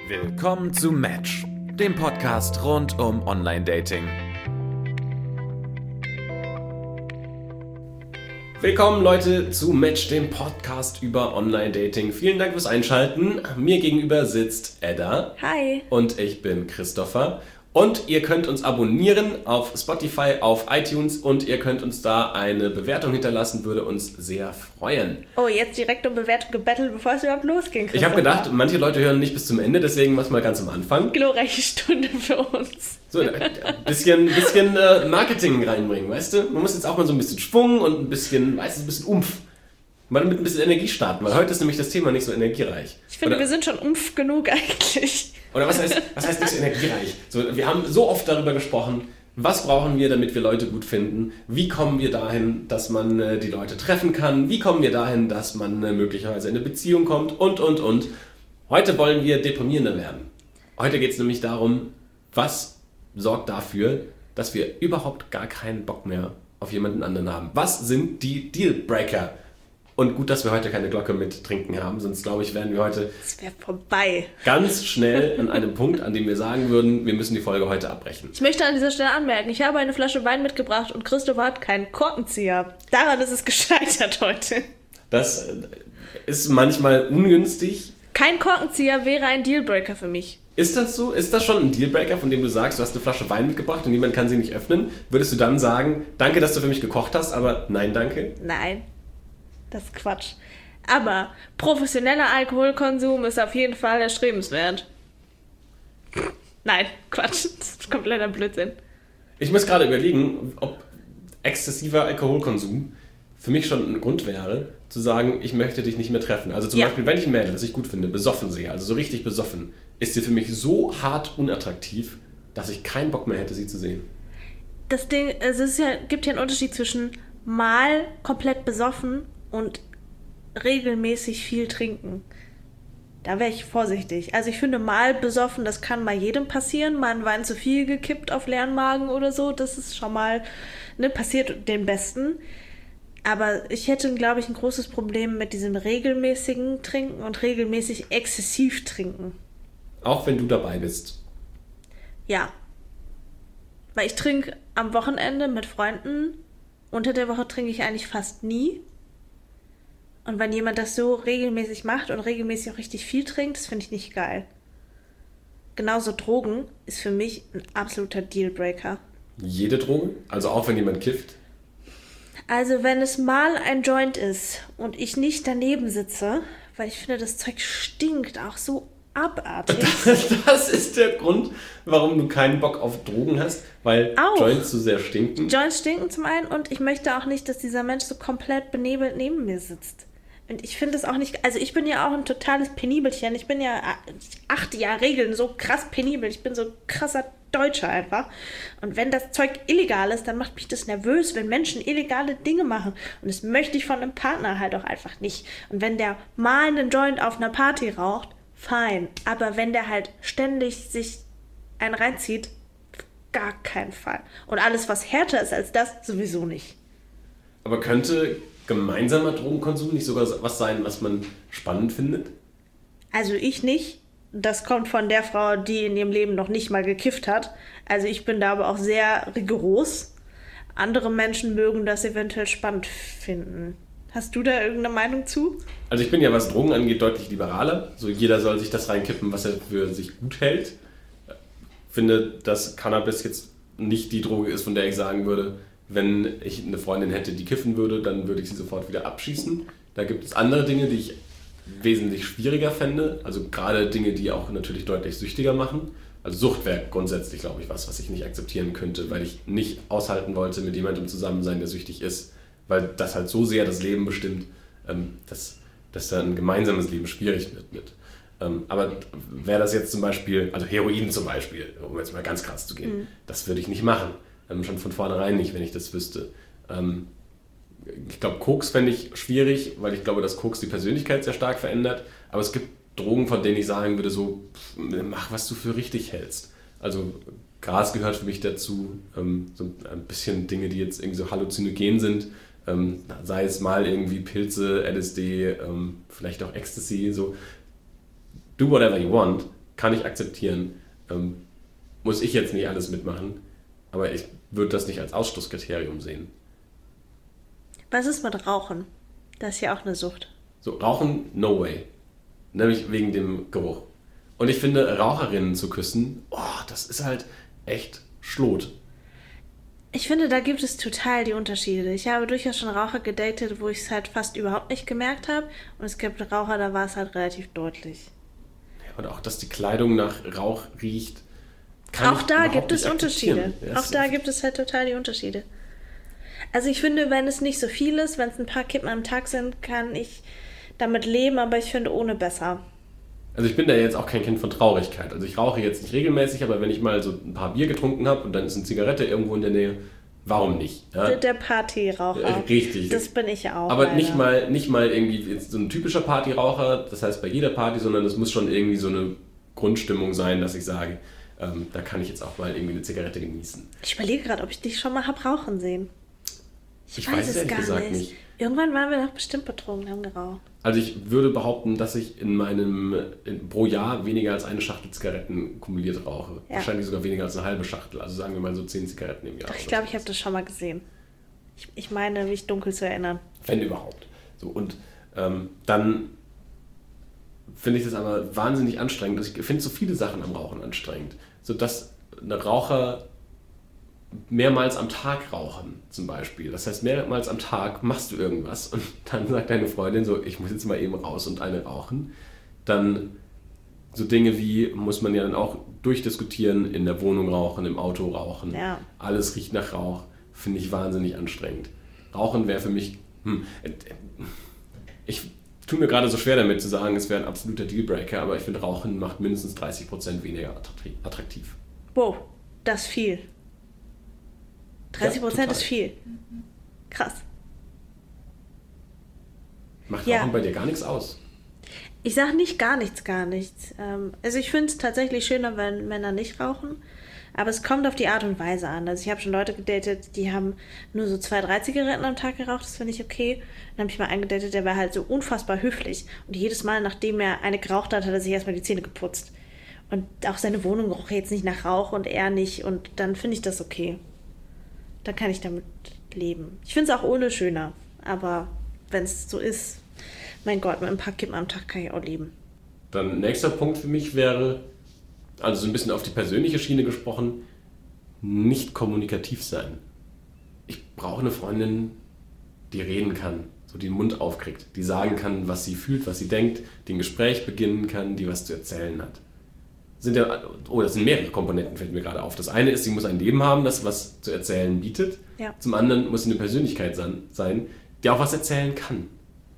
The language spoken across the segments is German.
Willkommen zu Match, dem Podcast rund um Online-Dating. Willkommen Leute zu Match, dem Podcast über Online-Dating. Vielen Dank fürs Einschalten. Mir gegenüber sitzt Edda. Hi. Und ich bin Christopher. Und ihr könnt uns abonnieren auf Spotify, auf iTunes und ihr könnt uns da eine Bewertung hinterlassen, würde uns sehr freuen. Oh, jetzt direkt um Bewertung gebettelt, bevor es überhaupt losging. Ich habe gedacht, manche Leute hören nicht bis zum Ende, deswegen mach's mal ganz am Anfang. Glorreiche Stunde für uns. So, ein bisschen Marketing reinbringen, weißt du? Man muss jetzt auch mal so ein bisschen Schwung und ein bisschen Umf. Mal mit ein bisschen Energie starten, weil heute ist nämlich das Thema nicht so energiereich. Ich finde, wir sind schon umf genug eigentlich. Oder was heißt nicht so energiereich? So, wir haben so oft darüber gesprochen, was brauchen wir, damit wir Leute gut finden? Wie kommen wir dahin, dass man die Leute treffen kann? Wie kommen wir dahin, dass man möglicherweise in eine Beziehung kommt? Und. Heute wollen wir deprimierender werden. Heute geht es nämlich darum, was sorgt dafür, dass wir überhaupt gar keinen Bock mehr auf jemanden anderen haben. Was sind die Dealbreaker? Und gut, dass wir heute keine Glocke mit trinken haben, sonst glaube ich, wären wir heute das wäre vorbei. Ganz schnell an einem Punkt, an dem wir sagen würden, wir müssen die Folge heute abbrechen. Ich möchte an dieser Stelle anmerken, ich habe eine Flasche Wein mitgebracht und Christopher hat keinen Korkenzieher. Daran ist es gescheitert heute. Das ist manchmal ungünstig. Kein Korkenzieher wäre ein Dealbreaker für mich. Ist das so? Ist das schon ein Dealbreaker, von dem du sagst, du hast eine Flasche Wein mitgebracht und niemand kann sie nicht öffnen? Würdest du dann sagen, danke, dass du für mich gekocht hast, aber nein, danke? Nein. Das ist Quatsch. Aber professioneller Alkoholkonsum ist auf jeden Fall erstrebenswert. Nein, Quatsch. Das ist kompletter Blödsinn. Ich muss gerade überlegen, ob exzessiver Alkoholkonsum für mich schon ein Grund wäre, zu sagen, ich möchte dich nicht mehr treffen. Also zum Beispiel, wenn ich ein Mädel, das ich gut finde, besoffen sehe, also so richtig besoffen, ist sie für mich so hart unattraktiv, dass ich keinen Bock mehr hätte, sie zu sehen. Das Ding, es gibt ja einen Unterschied zwischen mal komplett besoffen und regelmäßig viel trinken. Da wäre ich vorsichtig. Also ich finde, mal besoffen, das kann mal jedem passieren. Mal ein Wein zu viel gekippt auf leeren Magen oder so, das ist schon mal, passiert den Besten. Aber ich hätte, glaube ich, ein großes Problem mit diesem regelmäßigen Trinken und regelmäßig exzessiv trinken. Auch wenn du dabei bist? Ja. Weil ich trinke am Wochenende mit Freunden. Unter der Woche trinke ich eigentlich fast nie. Und wenn jemand das so regelmäßig macht und regelmäßig auch richtig viel trinkt, das finde ich nicht geil. Genauso Drogen ist für mich ein absoluter Dealbreaker. Jede Droge? Also auch wenn jemand kifft? Also wenn es mal ein Joint ist und ich nicht daneben sitze, weil ich finde, das Zeug stinkt auch so abartig. Das ist der Grund, warum du keinen Bock auf Drogen hast, weil auch Joints zu sehr stinken. Joints stinken zum einen und ich möchte auch nicht, dass dieser Mensch so komplett benebelt neben mir sitzt. Und ich finde es auch nicht, also ich bin ja auch ein totales Penibelchen. Ich bin ja 8 Jahre Regeln, so krass penibel. Ich bin so ein krasser Deutscher einfach. Und wenn das Zeug illegal ist, dann macht mich das nervös, wenn Menschen illegale Dinge machen. Und das möchte ich von einem Partner halt auch einfach nicht. Und wenn der mal einen Joint auf einer Party raucht, fein. Aber wenn der halt ständig sich einen reinzieht, gar keinen Fall. Und alles, was härter ist als das, sowieso nicht. Aber könnte gemeinsamer Drogenkonsum nicht sogar was sein, was man spannend findet? Also ich nicht. Das kommt von der Frau, die in ihrem Leben noch nicht mal gekifft hat. Also ich bin da aber auch sehr rigoros. Andere Menschen mögen das eventuell spannend finden. Hast du da irgendeine Meinung zu? Also ich bin ja, was Drogen angeht, deutlich liberaler. So jeder soll sich das reinkippen, was er für sich gut hält. Ich finde, dass Cannabis jetzt nicht die Droge ist, von der ich sagen würde, wenn ich eine Freundin hätte, die kiffen würde, dann würde ich sie sofort wieder abschießen. Da gibt es andere Dinge, die ich wesentlich schwieriger fände. Also gerade Dinge, die auch natürlich deutlich süchtiger machen. Also Sucht wäre grundsätzlich, glaube ich, was ich nicht akzeptieren könnte, weil ich nicht aushalten wollte, mit jemandem zusammen sein, der süchtig ist. Weil das halt so sehr das Leben bestimmt, dass da ein gemeinsames Leben schwierig wird. Aber wäre das jetzt zum Beispiel, also Heroin zum Beispiel, um jetzt mal ganz krass zu gehen, das würde ich nicht machen. Schon von vornherein nicht, wenn ich das wüsste. Ich glaube, Koks fände ich schwierig, weil ich glaube, dass Koks die Persönlichkeit sehr stark verändert. Aber es gibt Drogen, von denen ich sagen würde, so, mach, was du für richtig hältst. Also Gras gehört für mich dazu, so ein bisschen Dinge, die jetzt irgendwie so halluzinogen sind. Sei es mal irgendwie Pilze, LSD, vielleicht auch Ecstasy, so. Do whatever you want. kann ich akzeptieren. Muss ich jetzt nicht alles mitmachen, aber ich würde das nicht als Ausschlusskriterium sehen. Was ist mit Rauchen? Das ist ja auch eine Sucht. So, Rauchen, no way. Nämlich wegen dem Geruch. Und ich finde, Raucherinnen zu küssen, das ist halt echt Schlot. Ich finde, da gibt es total die Unterschiede. Ich habe durchaus schon Raucher gedatet, wo ich es halt fast überhaupt nicht gemerkt habe. Und es gibt Raucher, da war es halt relativ deutlich. Ja, und auch, dass die Kleidung nach Rauch riecht. Auch da gibt es Unterschiede. Auch da gibt es halt total die Unterschiede. Also ich finde, wenn es nicht so viel ist, wenn es ein paar Kippen am Tag sind, kann ich damit leben, aber ich finde ohne besser. Also ich bin da jetzt auch kein Kind von Traurigkeit. Also ich rauche jetzt nicht regelmäßig, aber wenn ich mal so ein paar Bier getrunken habe und dann ist eine Zigarette irgendwo in der Nähe, warum nicht? Ja? Der Partyraucher. Richtig. Das bin ich ja auch. Aber nicht mal irgendwie jetzt so ein typischer Partyraucher, das heißt bei jeder Party, sondern es muss schon irgendwie so eine Grundstimmung sein, dass ich sage, da kann ich jetzt auch mal irgendwie eine Zigarette genießen. Ich überlege gerade, ob ich dich schon mal habe rauchen sehen. Ich weiß es ehrlich gesagt nicht. Irgendwann waren wir doch bestimmt betrunken, haben geraucht. Also ich würde behaupten, dass ich pro Jahr weniger als eine Schachtel Zigaretten kumuliert rauche. Ja. Wahrscheinlich sogar weniger als eine halbe Schachtel. Also sagen wir mal so 10 Zigaretten im Jahr. Ich glaube, ich habe das schon mal gesehen. Ich meine, mich dunkel zu erinnern. Wenn überhaupt. So, und dann finde ich das aber wahnsinnig anstrengend. Also ich finde so viele Sachen am Rauchen anstrengend. So dass eine Raucher mehrmals am Tag rauchen zum Beispiel. Das heißt, mehrmals am Tag machst du irgendwas und dann sagt deine Freundin so, ich muss jetzt mal eben raus und eine rauchen. Dann so Dinge wie, muss man ja dann auch durchdiskutieren, in der Wohnung rauchen, im Auto rauchen. Ja. Alles riecht nach Rauch. Finde ich wahnsinnig anstrengend. Rauchen wäre für mich... Ich tue mir gerade so schwer damit zu sagen, es wäre ein absoluter Dealbreaker, aber ich finde, Rauchen macht mindestens 30% weniger attraktiv. Wow, das ist viel. 30% ist viel. Krass. Macht Rauchen bei dir gar nichts aus? Ich sage nicht gar nichts. Also ich finde es tatsächlich schöner, wenn Männer nicht rauchen. Aber es kommt auf die Art und Weise an. Also ich habe schon Leute gedatet, die haben nur so 2-3 Zigaretten am Tag geraucht. Das finde ich okay. Dann habe ich mal einen gedatet, der war halt so unfassbar höflich. Und jedes Mal, nachdem er eine geraucht hat, hat er sich erstmal die Zähne geputzt. Und auch seine Wohnung roch jetzt nicht nach Rauch und er nicht. Und dann finde ich das okay. Dann kann ich damit leben. Ich finde es auch ohne schöner. Aber wenn es so ist, mein Gott, mit ein paar Kippen am Tag kann ich auch leben. Dann nächster Punkt für mich wäre, also so ein bisschen auf die persönliche Schiene gesprochen, nicht kommunikativ sein. Ich brauche eine Freundin, die reden kann, so die den Mund aufkriegt, die sagen kann, was sie fühlt, was sie denkt, die ein Gespräch beginnen kann, die was zu erzählen hat. Das sind mehrere Komponenten, fällt mir gerade auf. Das eine ist, sie muss ein Leben haben, das was zu erzählen bietet. Ja. Zum anderen muss sie eine Persönlichkeit sein, die auch was erzählen kann.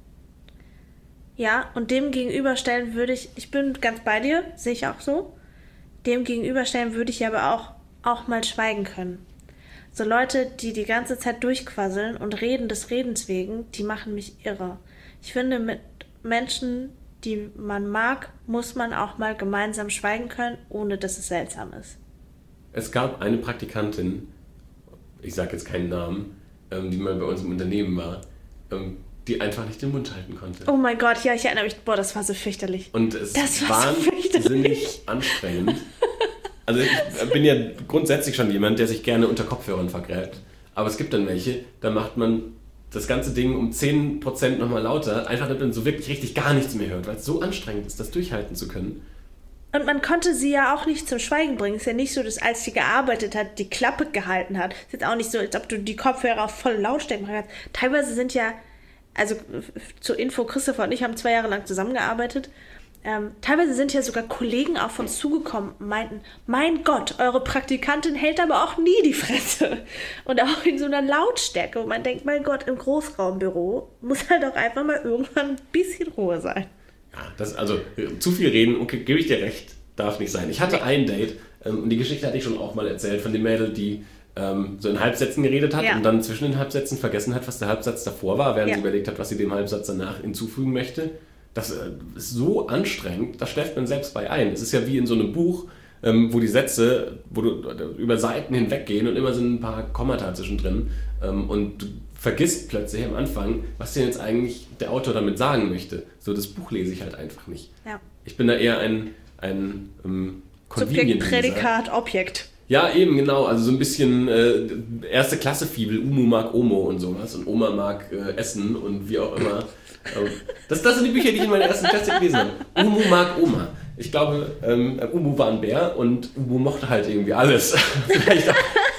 Ja, und dem gegenüberstellen würde ich bin ganz bei dir, sehe ich auch so. Dem gegenüberstellen würde ich aber auch mal schweigen können. So Leute, die die ganze Zeit durchquasseln und reden des Redens wegen, die machen mich irre. Ich finde, mit Menschen, die man mag, muss man auch mal gemeinsam schweigen können, ohne dass es seltsam ist. Es gab eine Praktikantin, ich sage jetzt keinen Namen, die mal bei uns im Unternehmen war, die einfach nicht den Mund halten konnte. Oh mein Gott, ja, ich erinnere mich, das war so fürchterlich. Und es war wahnsinnig anstrengend. Also ich bin ja grundsätzlich schon jemand, der sich gerne unter Kopfhörern vergräbt. Aber es gibt dann welche, da macht man das ganze Ding um 10% nochmal lauter, einfach damit man so wirklich richtig gar nichts mehr hört, weil es so anstrengend ist, das durchhalten zu können. Und man konnte sie ja auch nicht zum Schweigen bringen. Es ist ja nicht so, dass als sie gearbeitet hat, die Klappe gehalten hat. Es ist jetzt auch nicht so, als ob du die Kopfhörer auf voll Lautstärke machen kannst. Teilweise sind ja, also zur Info, Christopher und ich haben 2 Jahre lang zusammengearbeitet. Teilweise sind ja sogar Kollegen auf uns zugekommen und meinten, mein Gott, eure Praktikantin hält aber auch nie die Fresse. Und auch in so einer Lautstärke, wo man denkt, mein Gott, im Großraumbüro muss halt auch einfach mal irgendwann ein bisschen Ruhe sein. Ja, also zu viel reden, okay, gebe ich dir recht, darf nicht sein. Ich hatte ein Date, und die Geschichte hatte ich schon auch mal erzählt, von dem Mädel, die so in Halbsätzen geredet hat und dann zwischen den Halbsätzen vergessen hat, was der Halbsatz davor war, während sie überlegt hat, was sie dem Halbsatz danach hinzufügen möchte. Das ist so anstrengend, da schläft man selbst bei ein. Es ist ja wie in so einem Buch, wo die Sätze, über Seiten hinweggehen und immer sind ein paar Kommata zwischendrin und du vergisst plötzlich am Anfang, was denn jetzt eigentlich der Autor damit sagen möchte. So, das Buch lese ich halt einfach nicht. Ja. Ich bin da eher ein ein Subjekt, Convenient-Leser. Prädikat, Objekt. Ja, eben, genau. Also so ein bisschen erste Klasse Fibel. Umu mag Omo und sowas. Und Oma mag Essen und wie auch immer. Das sind die Bücher, die ich in meiner ersten Klasse gelesen habe. Umu mag Oma. Ich glaube, Umu war ein Bär und Umu mochte halt irgendwie alles. Vielleicht auch,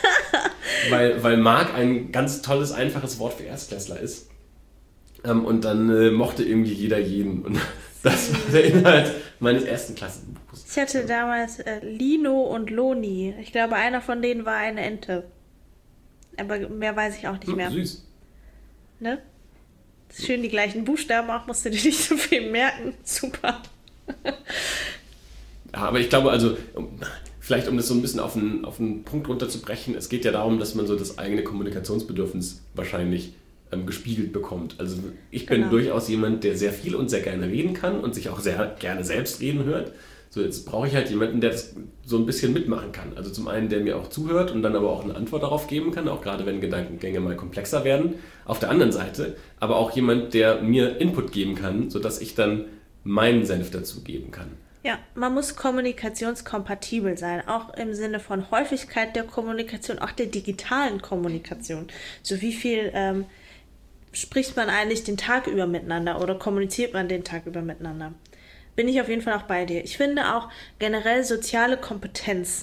weil mag ein ganz tolles, einfaches Wort für Erstklässler ist. Und dann mochte irgendwie jeder jeden. Und das war der Inhalt meines ersten Klassenbuches. Ich hatte damals Lino und Loni. Ich glaube, einer von denen war eine Ente. Aber mehr weiß ich auch nicht mehr. Süß. Ne? Schön die gleichen Buchstaben, auch musst du dir nicht so viel merken. Super. Ja, aber ich glaube, also, vielleicht um das so ein bisschen auf einen Punkt runterzubrechen, es geht ja darum, dass man so das eigene Kommunikationsbedürfnis wahrscheinlich gespiegelt bekommt. Also ich bin durchaus jemand, der sehr viel und sehr gerne reden kann und sich auch sehr gerne selbst reden hört. So, jetzt brauche ich halt jemanden, der das so ein bisschen mitmachen kann. Also zum einen, der mir auch zuhört und dann aber auch eine Antwort darauf geben kann, auch gerade wenn Gedankengänge mal komplexer werden. Auf der anderen Seite aber auch jemand, der mir Input geben kann, sodass ich dann meinen Senf dazu geben kann. Ja, man muss kommunikationskompatibel sein, auch im Sinne von Häufigkeit der Kommunikation, auch der digitalen Kommunikation. So wie viel spricht man eigentlich den Tag über miteinander oder kommuniziert man den Tag über miteinander? Bin ich auf jeden Fall auch bei dir. Ich finde auch generell soziale Kompetenz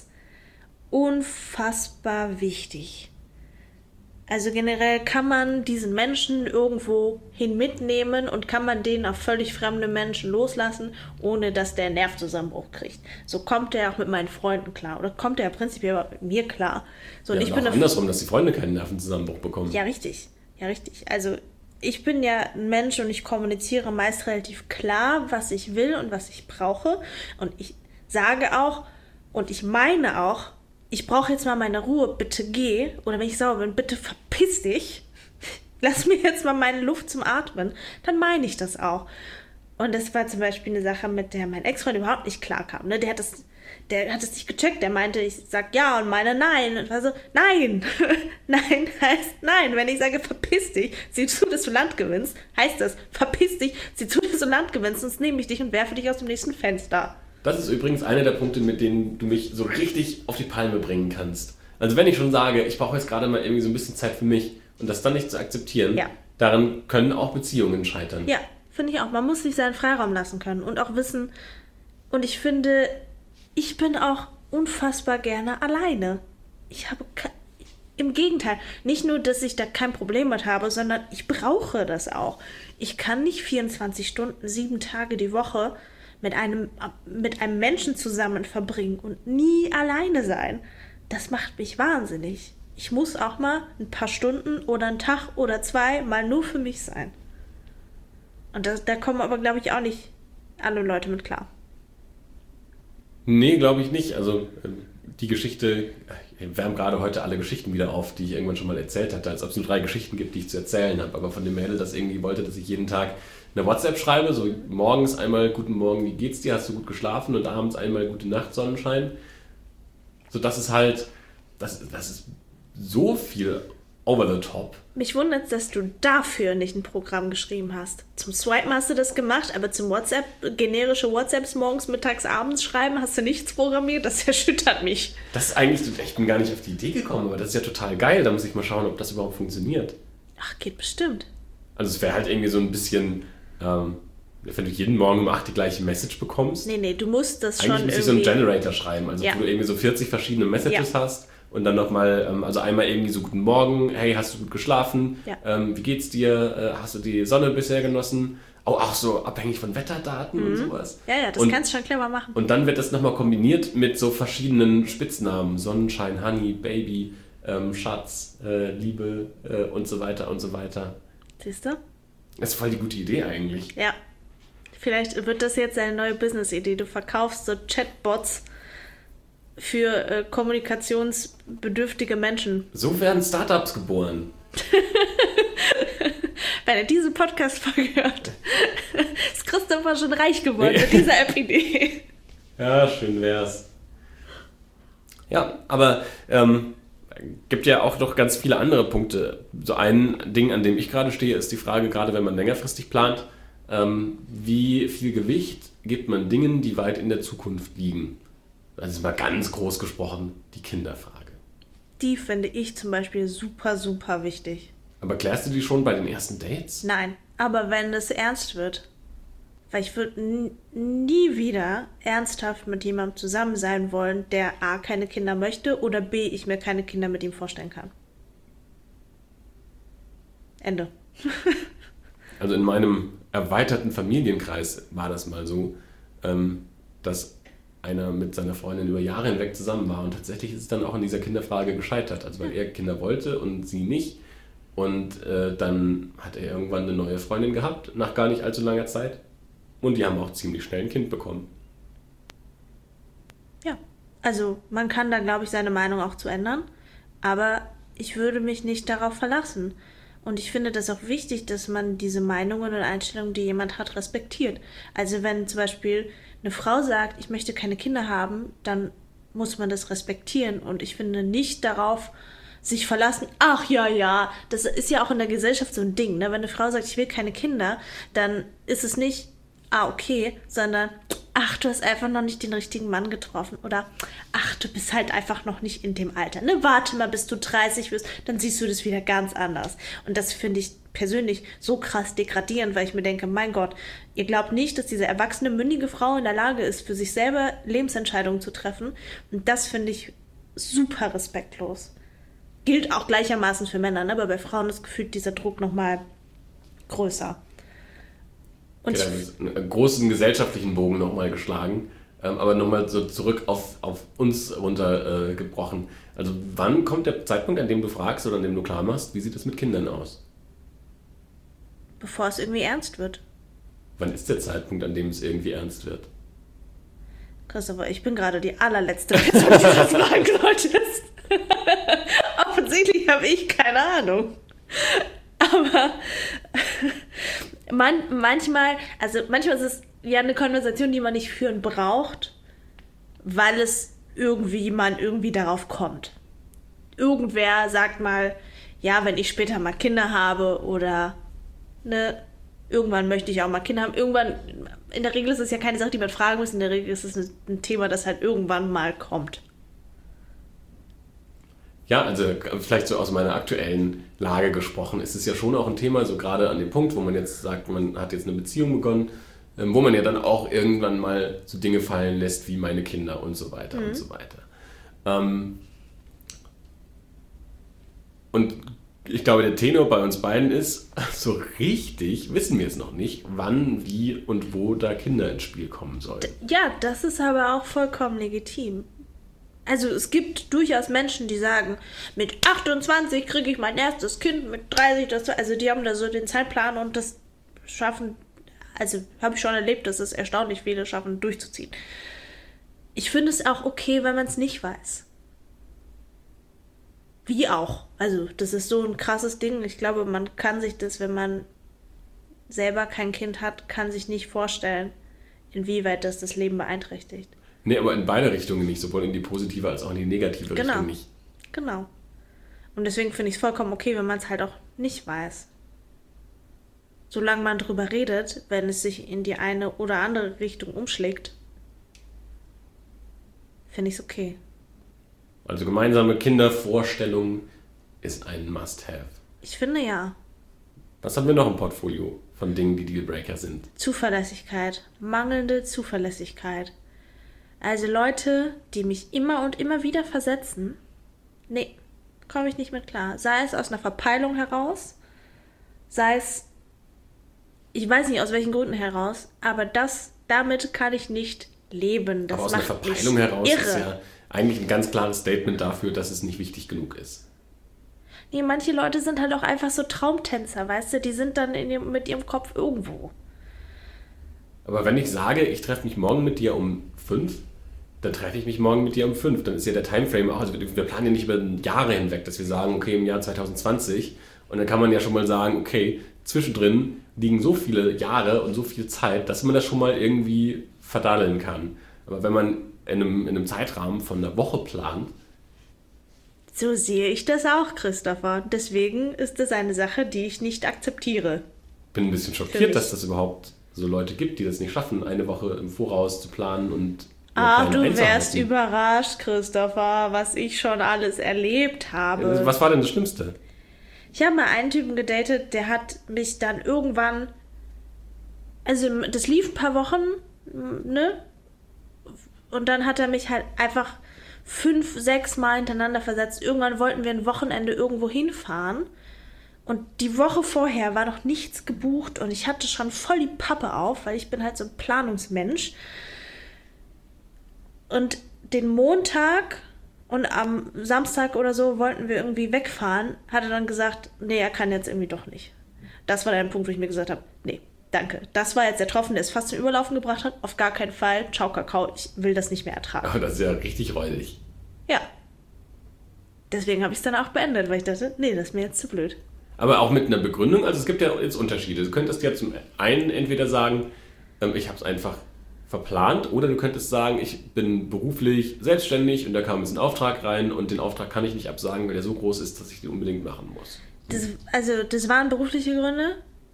unfassbar wichtig. Also generell kann man diesen Menschen irgendwo hin mitnehmen und kann man den auf völlig fremde Menschen loslassen, ohne dass der einen Nervzusammenbruch kriegt. So kommt er auch mit meinen Freunden klar. Oder kommt er prinzipiell auch mit mir klar. So, ja, und ich bin auch andersrum, dass die Freunde keinen Nervenzusammenbruch bekommen. Ja, richtig. Ja, richtig. Also ich bin ja ein Mensch und ich kommuniziere meist relativ klar, was ich will und was ich brauche. Und ich sage auch und ich meine auch, ich brauche jetzt mal meine Ruhe, bitte geh. Oder wenn ich sauer bin, bitte verpiss dich. Lass mir jetzt mal meine Luft zum Atmen. Dann meine ich das auch. Und das war zum Beispiel eine Sache, mit der mein Ex-Freund überhaupt nicht klarkam. Ne? Der hat es nicht gecheckt. Der meinte, ich sag ja und meine nein. Und ich war so, nein. Nein heißt nein. Wenn ich sage, verpiss dich, sieh zu, dass du Land gewinnst, heißt das, verpiss dich, sieh zu, dass du Land gewinnst, sonst nehme ich dich und werfe dich aus dem nächsten Fenster. Das ist übrigens einer der Punkte, mit denen du mich so richtig auf die Palme bringen kannst. Also wenn ich schon sage, ich brauche jetzt gerade mal irgendwie so ein bisschen Zeit für mich und das dann nicht zu akzeptieren, daran können auch Beziehungen scheitern. Ja, finde ich auch. Man muss sich seinen Freiraum lassen können und auch wissen, und ich finde, ich bin auch unfassbar gerne alleine. Im Gegenteil, nicht nur, dass ich da kein Problem mit habe, sondern ich brauche das auch. Ich kann nicht 24 Stunden, 7 Tage die Woche mit einem Menschen zusammen verbringen und nie alleine sein. Das macht mich wahnsinnig. Ich muss auch mal ein paar Stunden oder einen Tag oder 2 mal nur für mich sein. Und da kommen aber, glaube ich, auch nicht alle Leute mit klar. Nee, glaube ich nicht. Also die Geschichte, wir wärmen gerade heute alle Geschichten wieder auf, die ich irgendwann schon mal erzählt hatte, als ob es nur 3 Geschichten gibt, die ich zu erzählen habe. Aber von dem Mädel, das irgendwie wollte, dass ich jeden Tag eine WhatsApp schreibe, so morgens einmal guten Morgen, wie geht's dir, hast du gut geschlafen, und abends einmal gute Nacht, Sonnenschein. So, das ist halt, das ist so viel over the top. Mich wundert es, dass du dafür nicht ein Programm geschrieben hast. Zum Swipen hast du das gemacht, aber zum generische WhatsApps morgens, mittags, abends schreiben hast du nichts programmiert. Das erschüttert mich. Das ist eigentlich, ich bin gar nicht auf die Idee gekommen, aber das ist ja total geil. Da muss ich mal schauen, ob das überhaupt funktioniert. Ach, geht bestimmt. Also es wäre halt irgendwie so ein bisschen, wenn du jeden Morgen um 8 die gleiche Message bekommst. Nee, du musst das eigentlich schon müsste ich so einen Generator schreiben, also wo du irgendwie so 40 verschiedene Messages hast und dann nochmal, also einmal irgendwie so guten Morgen, hey, hast du gut geschlafen, wie geht's dir, hast du die Sonne bisher genossen, auch so abhängig von Wetterdaten und sowas. Ja, das kannst du schon clever machen. Und dann wird das nochmal kombiniert mit so verschiedenen Spitznamen, Sonnenschein, Honey, Baby, Schatz, Liebe und so weiter und so weiter. Siehst du? Das ist voll die gute Idee eigentlich. Ja. Vielleicht wird das jetzt eine neue Business-Idee. Du verkaufst so Chatbots für kommunikationsbedürftige Menschen. So werden Startups geboren. Wenn er diese Podcast-Folge hört, ist Christopher schon reich geworden mit dieser App-Idee. Ja, schön wär's. Ja, aber gibt ja auch noch ganz viele andere Punkte. So ein Ding, an dem ich gerade stehe, ist die Frage, gerade wenn man längerfristig plant, wie viel Gewicht gibt man Dingen, die weit in der Zukunft liegen? Das ist mal ganz groß gesprochen die Kinderfrage. Die finde ich zum Beispiel super, super wichtig. Aber klärst du die schon bei den ersten Dates? Nein, aber wenn es ernst wird. Weil ich würde nie wieder ernsthaft mit jemandem zusammen sein wollen, der A, keine Kinder möchte oder B, ich mir keine Kinder mit ihm vorstellen kann. Ende. Also in meinem erweiterten Familienkreis war das mal so, dass einer mit seiner Freundin über Jahre hinweg zusammen war und tatsächlich ist es dann auch an dieser Kinderfrage gescheitert. Also weil er Kinder wollte und sie nicht. Und dann hat er irgendwann eine neue Freundin gehabt, nach gar nicht allzu langer Zeit. Und die haben auch ziemlich schnell ein Kind bekommen. Ja, also man kann da, glaube ich, seine Meinung auch zu ändern. Aber ich würde mich nicht darauf verlassen. Und ich finde das auch wichtig, dass man diese Meinungen und Einstellungen, die jemand hat, respektiert. Also wenn zum Beispiel eine Frau sagt, ich möchte keine Kinder haben, dann muss man das respektieren. Und ich finde nicht darauf sich verlassen, ach ja, das ist ja auch in der Gesellschaft so ein Ding, ne? Wenn eine Frau sagt, ich will keine Kinder, dann ist es nicht, okay, sondern, ach, du hast einfach noch nicht den richtigen Mann getroffen oder, ach, du bist halt einfach noch nicht in dem Alter, ne? Warte mal, bis du 30 wirst, dann siehst du das wieder ganz anders. Und das finde ich persönlich so krass degradierend, weil ich mir denke, mein Gott, ihr glaubt nicht, dass diese erwachsene, mündige Frau in der Lage ist, für sich selber Lebensentscheidungen zu treffen. Und das finde ich super respektlos. Gilt auch gleichermaßen für Männer, ne? Aber bei Frauen ist gefühlt dieser Druck nochmal größer. Und einen großen gesellschaftlichen Bogen nochmal geschlagen, aber nochmal so zurück auf uns runtergebrochen. Also wann kommt der Zeitpunkt, an dem du fragst oder an dem du klar machst, wie sieht es mit Kindern aus? Bevor es irgendwie ernst wird. Wann ist der Zeitpunkt, an dem es irgendwie ernst wird? Christopher, ich bin gerade die allerletzte Person, die das fragen solltest. Offensichtlich habe ich keine Ahnung. Aber manchmal ist es ja eine Konversation, die man nicht führen braucht, weil man irgendwie darauf kommt. Irgendwer sagt mal, ja, wenn ich später mal Kinder habe oder ne, irgendwann möchte ich auch mal Kinder haben. Irgendwann, in der Regel ist es ja keine Sache, die man fragen muss, in der Regel ist es ein Thema, das halt irgendwann mal kommt. Ja, also vielleicht so aus meiner aktuellen Lage gesprochen, ist es ja schon auch ein Thema, so gerade an dem Punkt, wo man jetzt sagt, man hat jetzt eine Beziehung begonnen, wo man ja dann auch irgendwann mal so Dinge fallen lässt wie meine Kinder und so weiter und so weiter. Und ich glaube, der Tenor bei uns beiden ist, so richtig wissen wir es noch nicht, wann, wie und wo da Kinder ins Spiel kommen sollen. Ja, das ist aber auch vollkommen legitim. Also es gibt durchaus Menschen, die sagen, mit 28 kriege ich mein erstes Kind, mit 30, also die haben da so den Zeitplan und das schaffen, also habe ich schon erlebt, dass es erstaunlich viele schaffen, durchzuziehen. Ich finde es auch okay, wenn man es nicht weiß. Wie auch. Also das ist so ein krasses Ding. Ich glaube, man kann sich das, wenn man selber kein Kind hat, kann sich nicht vorstellen, inwieweit das Leben beeinträchtigt. Nee, aber in beide Richtungen nicht, sowohl in die positive als auch in die negative Richtung nicht. Genau. Und deswegen finde ich es vollkommen okay, wenn man es halt auch nicht weiß. Solange man drüber redet, wenn es sich in die eine oder andere Richtung umschlägt, finde ich es okay. Also gemeinsame Kindervorstellung ist ein Must-Have. Ich finde ja. Was haben wir noch im Portfolio von Dingen, die Dealbreaker sind? Zuverlässigkeit. Mangelnde Zuverlässigkeit. Also Leute, die mich immer und immer wieder versetzen, nee, komme ich nicht mit klar. Sei es aus einer Verpeilung heraus, sei es, ich weiß nicht aus welchen Gründen heraus, aber damit kann ich nicht leben. Das aber aus einer Verpeilung heraus ist ja eigentlich ein ganz klares Statement dafür, dass es nicht wichtig genug ist. Nee, manche Leute sind halt auch einfach so Traumtänzer, weißt du, die sind dann mit ihrem Kopf irgendwo. Aber wenn ich sage, ich treffe mich morgen mit dir um 5, dann treffe ich mich morgen mit dir um 5. Dann ist ja der Timeframe auch, also wir planen ja nicht über Jahre hinweg, dass wir sagen, okay, im Jahr 2020. Und dann kann man ja schon mal sagen, okay, zwischendrin liegen so viele Jahre und so viel Zeit, dass man das schon mal irgendwie verdaddeln kann. Aber wenn man in einem Zeitrahmen von einer Woche plant. So sehe ich das auch, Christopher. Deswegen ist das eine Sache, die ich nicht akzeptiere. Bin ein bisschen schockiert, dass das überhaupt so Leute gibt, die das nicht schaffen, eine Woche im Voraus zu planen und du wärst überrascht, Christopher, was ich schon alles erlebt habe. Was war denn das Schlimmste? Ich habe mal einen Typen gedatet, der hat mich dann irgendwann, also das lief ein paar Wochen, ne? Und dann hat er mich halt einfach 5, 6 Mal hintereinander versetzt. Irgendwann wollten wir ein Wochenende irgendwo hinfahren. Und die Woche vorher war noch nichts gebucht und ich hatte schon voll die Pappe auf, weil ich bin halt so ein Planungsmensch. Und den Montag und am Samstag oder so wollten wir irgendwie wegfahren, hat er dann gesagt, nee, er kann jetzt irgendwie doch nicht. Das war der Punkt, wo ich mir gesagt habe, nee, danke. Das war jetzt der Tropfen, der es fast zum Überlaufen gebracht hat. Auf gar keinen Fall. Ciao, Kakao, ich will das nicht mehr ertragen. Aber das ist ja richtig räudig. Ja. Deswegen habe ich es dann auch beendet, weil ich dachte, nee, das ist mir jetzt zu blöd. Aber auch mit einer Begründung, also es gibt ja jetzt Unterschiede. Du könntest ja zum einen entweder sagen, ich habe es einfach verplant, oder du könntest sagen, ich bin beruflich selbstständig und da kam jetzt ein Auftrag rein und den Auftrag kann ich nicht absagen, weil der so groß ist, dass ich den unbedingt machen muss. Das waren berufliche Gründe,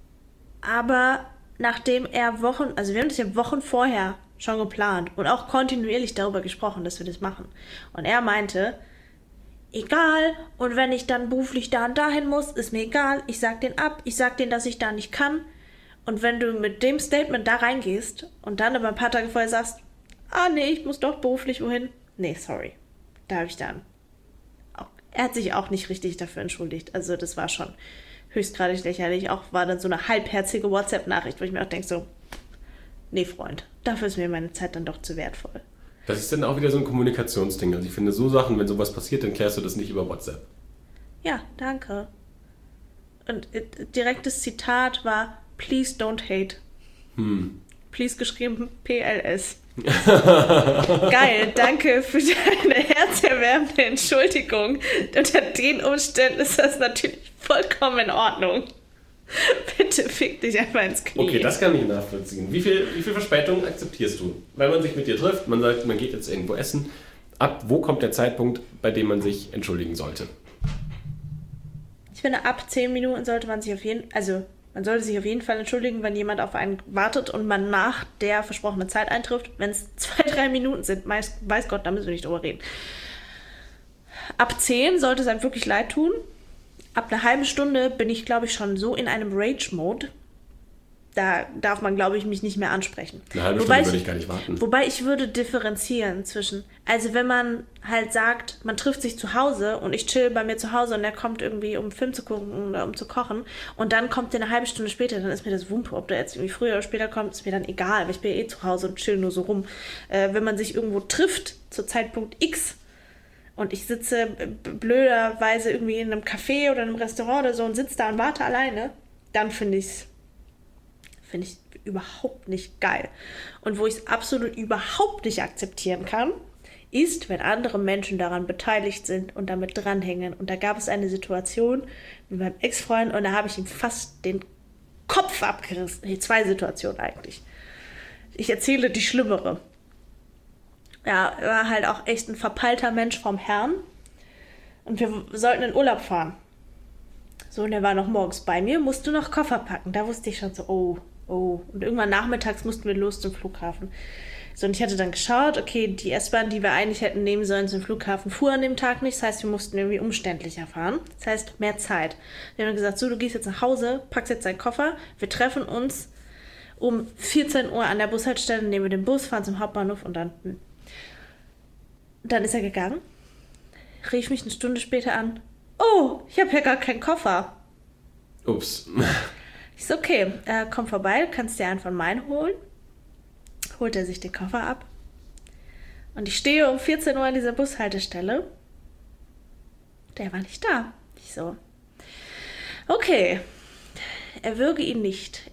aber nachdem wir haben das ja Wochen vorher schon geplant und auch kontinuierlich darüber gesprochen, dass wir das machen. Und er meinte, egal, und wenn ich dann beruflich da und dahin muss, ist mir egal, ich sag den ab, ich sag denen, dass ich da nicht kann. Und wenn du mit dem Statement da reingehst und dann aber ein paar Tage vorher sagst, nee, ich muss doch beruflich wohin, nee, sorry. Da habe ich dann er hat sich auch nicht richtig dafür entschuldigt. Also das war schon höchstgradig lächerlich. Auch war dann so eine halbherzige WhatsApp-Nachricht, wo ich mir auch denke so, nee, Freund, dafür ist mir meine Zeit dann doch zu wertvoll. Das ist dann auch wieder so ein Kommunikationsding. Also ich finde so Sachen, wenn sowas passiert, dann klärst du das nicht über WhatsApp. Ja, danke. Und direktes Zitat war, please don't hate. Please geschrieben PLS. Geil, danke für deine herzerwärmende Entschuldigung. Unter den Umständen ist das natürlich vollkommen in Ordnung. Bitte fick dich einfach ins Knie. Okay, das kann ich nachvollziehen. Wie viel Verspätung akzeptierst du? Wenn man sich mit dir trifft, man sagt, man geht jetzt irgendwo essen. Ab wo kommt der Zeitpunkt, bei dem man sich entschuldigen sollte? Ich finde, ab 10 Minuten sollte man sich man sollte sich auf jeden Fall entschuldigen, wenn jemand auf einen wartet und man nach der versprochenen Zeit eintrifft. Wenn es 2-3 Minuten sind, weiß Gott, da müssen wir nicht drüber reden. Ab 10 sollte es einem wirklich leid tun. Ab einer halben Stunde bin ich, glaube ich, schon so in einem Rage-Mode. Da darf man, glaube ich, mich nicht mehr ansprechen. Eine halbe Stunde würde ich gar nicht warten. Wobei ich würde differenzieren zwischen, also wenn man halt sagt, man trifft sich zu Hause und ich chill bei mir zu Hause und er kommt irgendwie, um Film zu gucken oder um zu kochen und dann kommt der eine halbe Stunde später, dann ist mir das Wumpe, ob der jetzt irgendwie früher oder später kommt, ist mir dann egal, weil ich bin ja zu Hause und chill nur so rum. Wenn man sich irgendwo trifft, zu Zeitpunkt X, und ich sitze blöderweise irgendwie in einem Café oder in einem Restaurant oder so und sitze da und warte alleine, dann finde ich überhaupt nicht geil. Und wo ich es absolut überhaupt nicht akzeptieren kann, ist, wenn andere Menschen daran beteiligt sind und damit dranhängen. Und da gab es eine Situation mit meinem Ex-Freund und da habe ich ihm fast den Kopf abgerissen. Nee, 2 Situationen eigentlich. Ich erzähle die schlimmere. Ja, er war halt auch echt ein verpeilter Mensch vom Herrn. Und wir sollten in Urlaub fahren. So, und er war noch morgens bei mir, musste noch Koffer packen. Da wusste ich schon so, oh. Und irgendwann nachmittags mussten wir los zum Flughafen. So, und ich hatte dann geschaut, okay, die S-Bahn, die wir eigentlich hätten nehmen sollen zum Flughafen, fuhr an dem Tag nicht. Das heißt, wir mussten irgendwie umständlicher fahren. Das heißt, mehr Zeit. Wir haben dann gesagt, so, du gehst jetzt nach Hause, packst jetzt deinen Koffer. Wir treffen uns um 14 Uhr an der Bushaltestelle, nehmen wir den Bus, fahren zum Hauptbahnhof und dann... Dann ist er gegangen, rief mich eine Stunde später an. Oh, ich habe ja gar keinen Koffer. Ups. Ich so, okay, komm vorbei, kannst dir einen von meinen holen. Holt er sich den Koffer ab. Und ich stehe um 14 Uhr an dieser Bushaltestelle. Der war nicht da. Ich so, okay, er würge ihn nicht.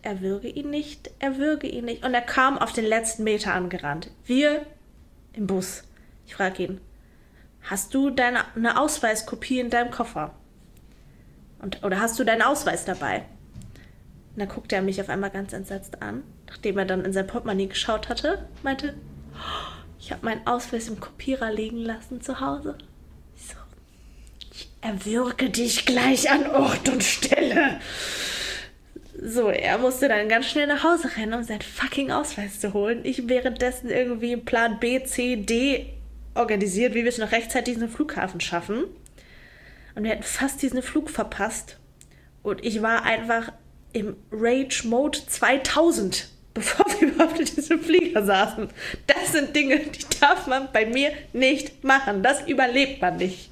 Und er kam auf den letzten Meter angerannt. Wir im Bus. Ich frage ihn, hast du eine Ausweiskopie in deinem Koffer? Oder hast du deinen Ausweis dabei? Und dann guckte er mich auf einmal ganz entsetzt an, nachdem er dann in sein Portemonnaie geschaut hatte, meinte, ich habe meinen Ausweis im Kopierer liegen lassen zu Hause. Ich so, ich erwürge dich gleich an Ort und Stelle. So, er musste dann ganz schnell nach Hause rennen, um seinen fucking Ausweis zu holen. Ich währenddessen irgendwie Plan B, C, D organisiert, wie wir es noch rechtzeitig diesen Flughafen schaffen. Und wir hätten fast diesen Flug verpasst. Und ich war einfach im Rage Mode 2000, bevor wir überhaupt in diesem Flieger saßen. Das sind Dinge, die darf man bei mir nicht machen. Das überlebt man nicht.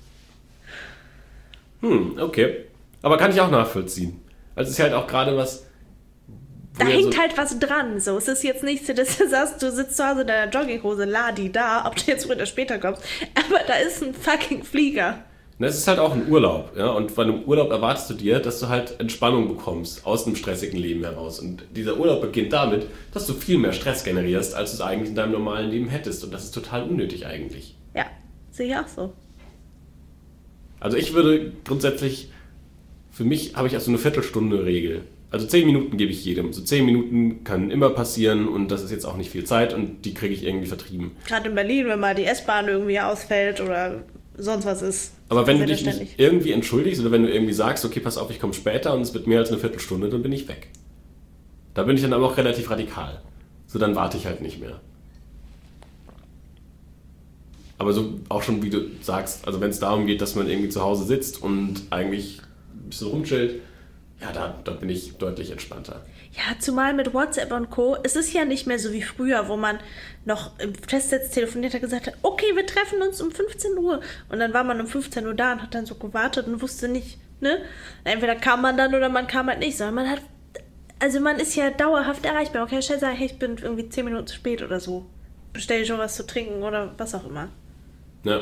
Okay. Aber kann ich auch nachvollziehen. Also es ist halt auch gerade was... Da hängt halt was dran. So. Es ist jetzt nicht so, dass du sagst, du sitzt zu Hause in deiner Jogginghose, ladi da, ob du jetzt früher oder später kommst. Aber da ist ein fucking Flieger. Es ist halt auch ein Urlaub, ja, und bei einem Urlaub erwartest du dir, dass du halt Entspannung bekommst aus einem stressigen Leben heraus. Und dieser Urlaub beginnt damit, dass du viel mehr Stress generierst, als du es eigentlich in deinem normalen Leben hättest. Und das ist total unnötig eigentlich. Ja, sehe ich auch so. Also ich würde grundsätzlich, für mich habe ich also eine Viertelstunde-Regel. Also 10 Minuten gebe ich jedem. So 10 Minuten kann immer passieren und das ist jetzt auch nicht viel Zeit und die kriege ich irgendwie vertrieben. Gerade in Berlin, wenn mal die S-Bahn irgendwie ausfällt oder sonst was ist. Aber wenn du dich nicht irgendwie entschuldigst oder wenn du irgendwie sagst, okay, pass auf, ich komme später und es wird mehr als eine Viertelstunde, dann bin ich weg. Da bin ich dann aber auch relativ radikal. So, dann warte ich halt nicht mehr. Aber so auch schon, wie du sagst, also wenn es darum geht, dass man irgendwie zu Hause sitzt und eigentlich ein bisschen rumchillt, ja, da bin ich deutlich entspannter. Ja, zumal mit WhatsApp und Co. Es ist ja nicht mehr so wie früher, wo man noch im Festnetz telefoniert hat, gesagt hat, okay, wir treffen uns um 15 Uhr. Und dann war man um 15 Uhr da und hat dann so gewartet und wusste nicht, ne? Entweder kam man dann oder man kam halt nicht. Sondern man ist ja dauerhaft erreichbar. Man kann schnell sagen, hey, ich bin irgendwie 10 Minuten zu spät oder so. Bestell schon was zu trinken oder was auch immer. Ja.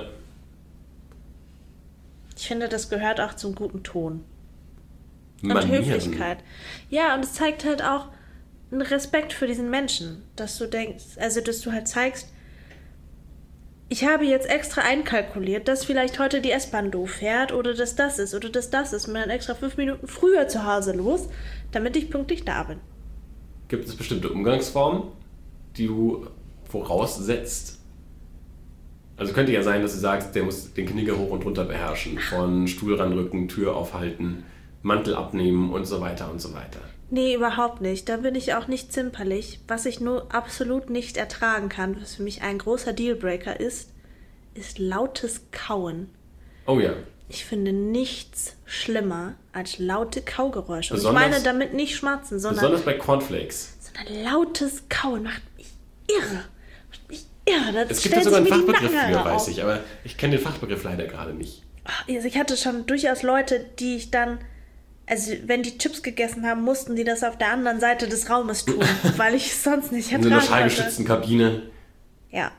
Ich finde, das gehört auch zum guten Ton. Und Manieren. Höflichkeit. Ja, und es zeigt halt auch einen Respekt für diesen Menschen, dass du denkst, also dass du halt zeigst, ich habe jetzt extra einkalkuliert, dass vielleicht heute die S-Bahn doof fährt oder dass das ist oder dass das ist und bin dann extra 5 Minuten früher zu Hause los, damit ich pünktlich da bin. Gibt es bestimmte Umgangsformen, die du voraussetzt? Also könnte ja sein, dass du sagst, der muss den Knicker hoch und runter beherrschen, von Stuhl ranrücken, Tür aufhalten, Mantel abnehmen und so weiter und so weiter. Nee, überhaupt nicht. Da bin ich auch nicht zimperlich. Was ich nur absolut nicht ertragen kann, was für mich ein großer Dealbreaker ist lautes Kauen. Oh ja. Ich finde nichts schlimmer als laute Kaugeräusche. Und ich Besonders- meine damit nicht Schmatzen, Besonders bei Cornflakes. sondern lautes Kauen macht mich irre. Das Es gibt ja stellt sogar einen sich mir die Fachbegriff Nackenhaare für, auf. weiß ich, aber ich kenne den Fachbegriff leider gerade nicht. Also ich hatte schon durchaus Leute, die ich dann, also wenn die Chips gegessen haben, mussten die das auf der anderen Seite des Raumes tun, weil ich es sonst nicht In so einer ertragen konnte. schallgeschützten Kabine. Ja,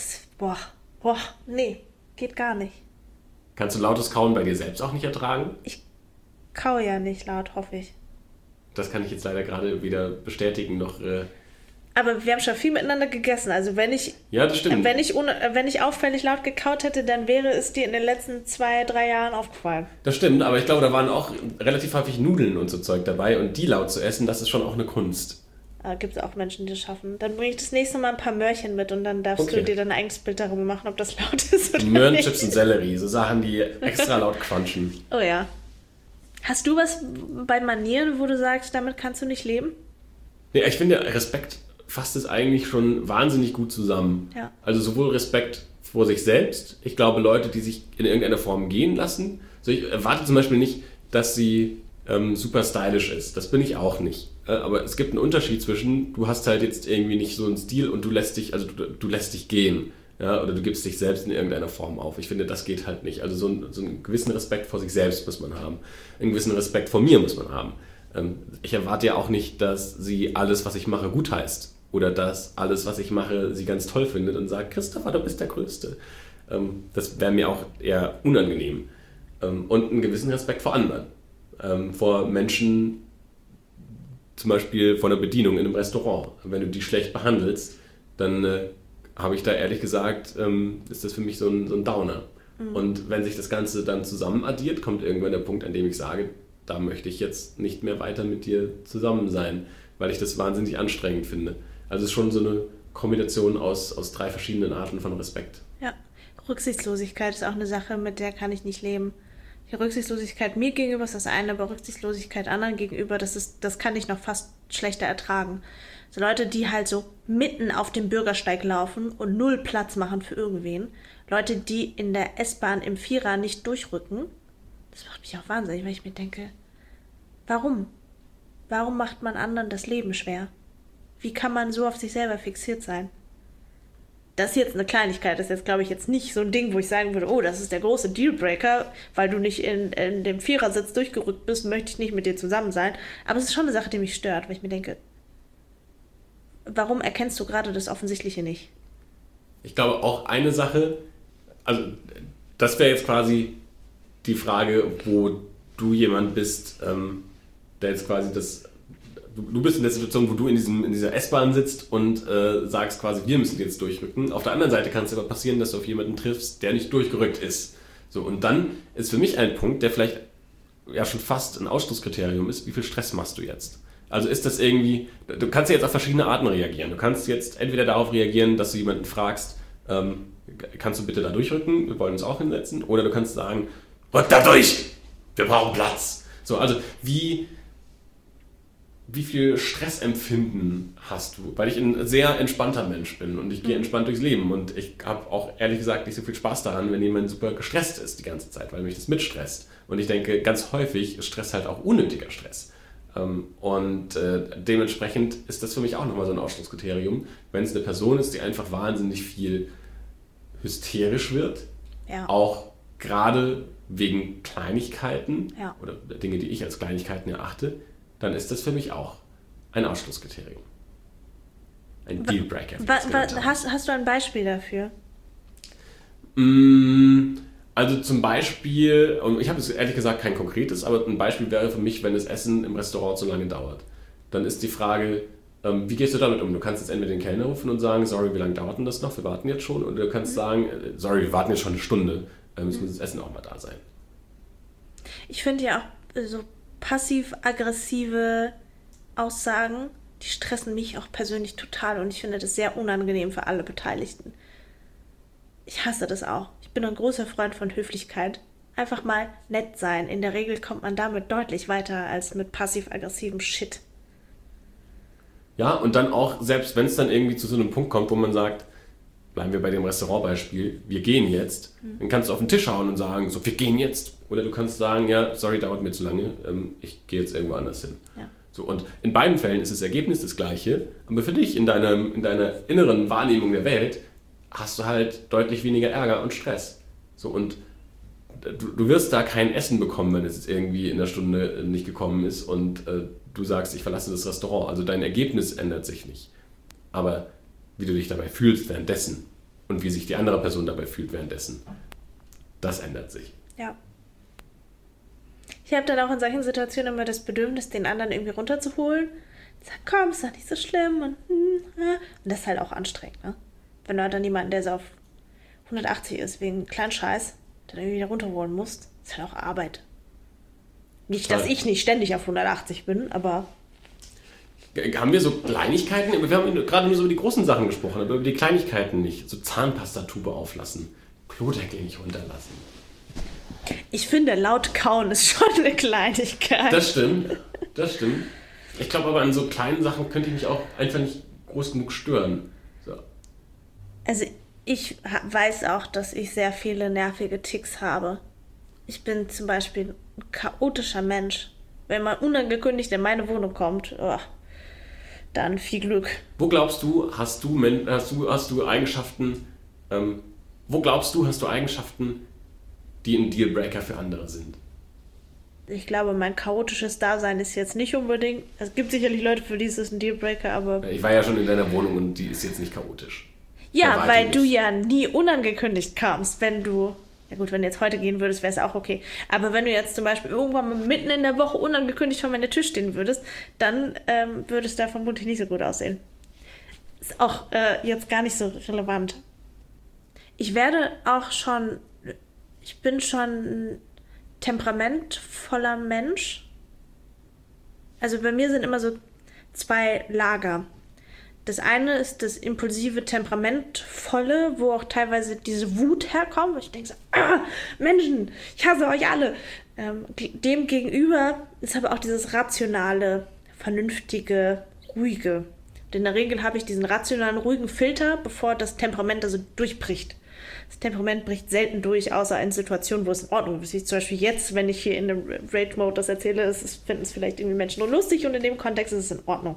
nee, geht gar nicht. Kannst du lautes Kauen bei dir selbst auch nicht ertragen? Ich kau ja nicht laut, hoffe ich. Das kann ich jetzt leider gerade weder bestätigen noch... Aber wir haben schon viel miteinander gegessen. Also wenn ich, Ja, das stimmt. wenn ich auffällig laut gekaut hätte, dann wäre es dir in den letzten 2-3 Jahren aufgefallen. Das stimmt, aber ich glaube, da waren auch relativ häufig Nudeln und so Zeug dabei und die laut zu essen, das ist schon auch eine Kunst. Aber gibt es auch Menschen, die das schaffen. Dann bringe ich das nächste Mal ein paar Möhrchen mit und dann darfst du dir dein eigenes Bild darüber machen, ob das laut ist oder Möhren, nicht. Chips und Sellerie, so Sachen, die extra laut crunchen. Oh ja. Hast du was bei Manieren, wo du sagst, damit kannst du nicht leben? Nee, ich finde, Respekt fasst es eigentlich schon wahnsinnig gut zusammen. Ja. Also sowohl Respekt vor sich selbst, ich glaube Leute, die sich in irgendeiner Form gehen lassen. Also ich erwarte zum Beispiel nicht, dass sie super stylisch ist. Das bin ich auch nicht. Aber es gibt einen Unterschied zwischen, du hast halt jetzt irgendwie nicht so einen Stil und du lässt dich, also du lässt dich gehen. Ja, oder du gibst dich selbst in irgendeiner Form auf. Ich finde, das geht halt nicht. Also so einen gewissen Respekt vor sich selbst muss man haben. Einen gewissen Respekt vor mir muss man haben. Ich erwarte ja auch nicht, dass sie alles, was ich mache, gut heißt. Oder dass alles, was ich mache, sie ganz toll findet und sagt, Christopher, du bist der Größte. Das wäre mir auch eher unangenehm. Und einen gewissen Respekt vor anderen. Vor Menschen, zum Beispiel vor einer Bedienung in einem Restaurant. Wenn du die schlecht behandelst, dann habe ich da ehrlich gesagt, ist das für mich so ein Downer. Mhm. Und wenn sich das Ganze dann zusammen addiert, kommt irgendwann der Punkt, an dem ich sage, da möchte ich jetzt nicht mehr weiter mit dir zusammen sein, weil ich das wahnsinnig anstrengend finde. Also es ist schon so eine Kombination aus 3 verschiedenen Arten von Respekt. Ja, Rücksichtslosigkeit ist auch eine Sache, mit der kann ich nicht leben. Die Rücksichtslosigkeit mir gegenüber ist das eine, aber Rücksichtslosigkeit anderen gegenüber, das kann ich noch fast schlechter ertragen. So Leute, die halt so mitten auf dem Bürgersteig laufen und null Platz machen für irgendwen. Leute, die in der S-Bahn im Vierer nicht durchrücken. Das macht mich auch wahnsinnig, weil ich mir denke, warum? Warum macht man anderen das Leben schwer? Wie kann man so auf sich selber fixiert sein? Das ist jetzt eine Kleinigkeit, das ist jetzt, glaube ich, jetzt nicht so ein Ding, wo ich sagen würde, oh, das ist der große Dealbreaker, weil du nicht in dem Vierersitz durchgerückt bist, möchte ich nicht mit dir zusammen sein. Aber es ist schon eine Sache, die mich stört, weil ich mir denke, warum erkennst du gerade das Offensichtliche nicht? Ich glaube auch eine Sache, also das wäre jetzt quasi die Frage, wo du jemand bist, der jetzt quasi du bist in der Situation, wo du in dieser S-Bahn sitzt und sagst quasi, wir müssen jetzt durchrücken. Auf der anderen Seite kann es aber passieren, dass du auf jemanden triffst, der nicht durchgerückt ist. So, und dann ist für mich ein Punkt, der vielleicht ja schon fast ein Ausschlusskriterium ist, wie viel Stress machst du jetzt? Also ist das irgendwie, du kannst ja jetzt auf verschiedene Arten reagieren. Du kannst jetzt entweder darauf reagieren, dass du jemanden fragst, kannst du bitte da durchrücken, wir wollen uns auch hinsetzen. Oder du kannst sagen, rück da durch, wir brauchen Platz. So, also wie viel Stressempfinden hast du? Weil ich ein sehr entspannter Mensch bin und ich gehe entspannt durchs Leben und ich habe auch ehrlich gesagt nicht so viel Spaß daran, wenn jemand super gestresst ist die ganze Zeit, weil mich das mitstresst. Und ich denke, ganz häufig ist Stress halt auch unnötiger Stress. Und dementsprechend ist das für mich auch nochmal so ein Ausschlusskriterium, wenn es eine Person ist, die einfach wahnsinnig viel hysterisch wird, Ja. auch gerade wegen Kleinigkeiten Ja. oder Dinge, die ich als Kleinigkeiten erachte, dann ist das für mich auch ein Ausschlusskriterium. Ein Dealbreaker. Hast du ein Beispiel dafür? Also zum Beispiel, und ich habe jetzt ehrlich gesagt kein konkretes, aber ein Beispiel wäre für mich, wenn das Essen im Restaurant so lange dauert. Dann ist die Frage, wie gehst du damit um? Du kannst jetzt entweder den Kellner rufen und sagen, sorry, wie lange dauert denn das noch? Wir warten jetzt schon. Oder du kannst sagen, sorry, wir warten jetzt schon eine Stunde. Müssen das Essen auch mal da sein. Ich finde ja auch so passiv-aggressive Aussagen, die stressen mich auch persönlich total und ich finde das sehr unangenehm für alle Beteiligten. Ich hasse das auch. Ich bin ein großer Freund von Höflichkeit. Einfach mal nett sein. In der Regel kommt man damit deutlich weiter als mit passiv-aggressivem Shit. Ja, und dann auch, selbst wenn es dann irgendwie zu so einem Punkt kommt, wo man sagt, bleiben wir bei dem Restaurantbeispiel, wir gehen jetzt, dann kannst du auf den Tisch hauen und sagen, so, wir gehen jetzt. Oder du kannst sagen, ja, sorry, dauert mir zu lange, ich gehe jetzt irgendwo anders hin. Ja. So, und in beiden Fällen ist das Ergebnis das gleiche, aber für dich in deiner inneren Wahrnehmung der Welt hast du halt deutlich weniger Ärger und Stress. So, und du wirst da kein Essen bekommen, wenn es jetzt irgendwie in der Stunde nicht gekommen ist und du sagst, ich verlasse das Restaurant. Also dein Ergebnis ändert sich nicht. Aber wie du dich dabei fühlst währenddessen und wie sich die andere Person dabei fühlt währenddessen, das ändert sich. Ja. Ich habe dann auch in solchen Situationen immer das Bedürfnis, den anderen irgendwie runterzuholen. Sag, komm, ist doch nicht so schlimm. Und das ist halt auch anstrengend, ne? Wenn du halt dann jemanden, der so auf 180 ist, wegen Kleinscheiß, dann irgendwie wieder runterholen musst, ist halt auch Arbeit. Nicht, dass ich nicht ständig auf 180 bin, aber... Haben wir so Kleinigkeiten? Wir haben gerade nur so über die großen Sachen gesprochen, aber über die Kleinigkeiten nicht. So Zahnpastatube auflassen, Klodeckel nicht runterlassen. Ich finde, laut kauen ist schon eine Kleinigkeit. Das stimmt. Ich glaube aber, an so kleinen Sachen könnte ich mich auch einfach nicht groß genug stören. So. Also ich weiß auch, dass ich sehr viele nervige Ticks habe. Ich bin zum Beispiel ein chaotischer Mensch. Wenn man unangekündigt in meine Wohnung kommt, dann viel Glück. Wo glaubst du, hast du Eigenschaften, die ein Dealbreaker für andere sind? Ich glaube, mein chaotisches Dasein ist jetzt nicht unbedingt... Es gibt sicherlich Leute, für die ist es ein Dealbreaker, aber... Ich war ja schon in deiner Wohnung und die ist jetzt nicht chaotisch. Ja, weil du ja nie unangekündigt kamst, wenn du... Ja gut, wenn du jetzt heute gehen würdest, wäre es auch okay. Aber wenn du jetzt zum Beispiel irgendwann mal mitten in der Woche unangekündigt vor meiner Tür stehen würdest, dann würde es da vermutlich nicht so gut aussehen. Ist auch jetzt gar nicht so relevant. Ich bin schon ein temperamentvoller Mensch. Also bei mir sind immer so zwei Lager. Das eine ist das impulsive, temperamentvolle, wo auch teilweise diese Wut herkommt. Ich denke so, Menschen, ich hasse euch alle. Dem gegenüber ist aber auch dieses rationale, vernünftige, ruhige. Und in der Regel habe ich diesen rationalen, ruhigen Filter, bevor das Temperament also durchbricht. Das Temperament bricht selten durch, außer in Situationen, wo es in Ordnung ist. Wie zum Beispiel jetzt, wenn ich hier in dem Rage-Mode das erzähle, finden es vielleicht irgendwie Menschen nur lustig und in dem Kontext ist es in Ordnung.